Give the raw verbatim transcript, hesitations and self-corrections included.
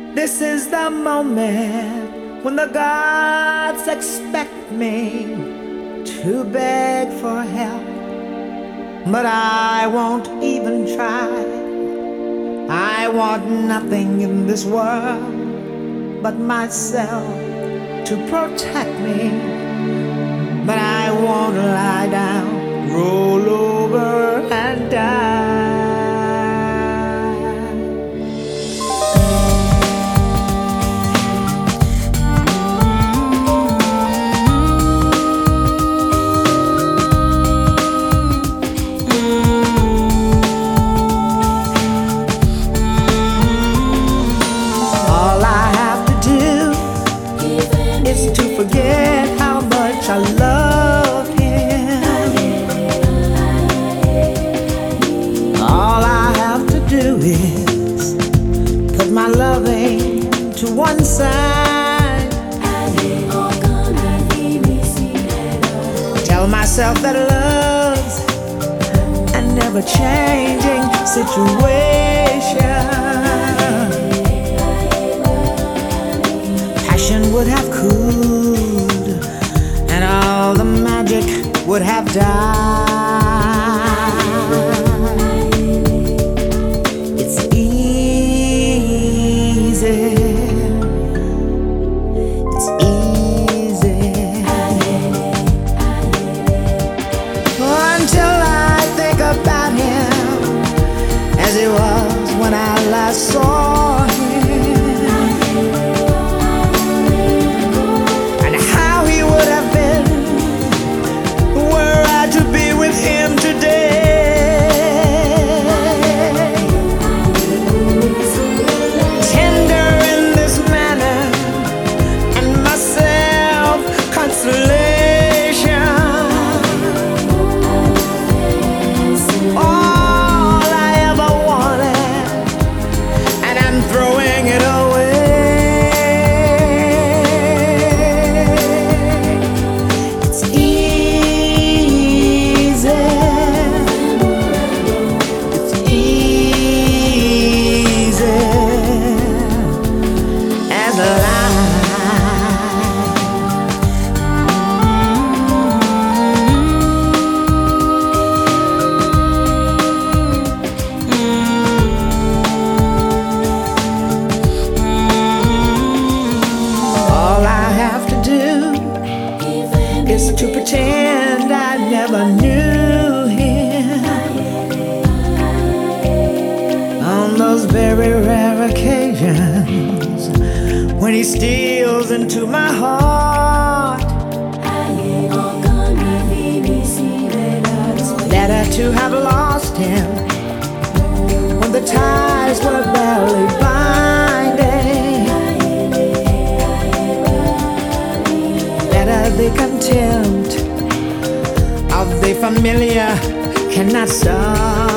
This is the moment when the gods expect me to beg for help, but I won't even try. I want nothing in this world but myself to protect me, but I won't lie down, roll over and die. Forget how much I love him. All I have to do is put my loving to one side, tell myself that love's a never-changing situation. Passion would have cooled and all the magic would have died. It's easy, it's easy, until I think about him as he was when I last saw him. Is to pretend I never knew him. On those very rare occasions when he steals into my heart, it's better to have lost him when the ties were barely binding. Better the contempt of the familiar cannot stop.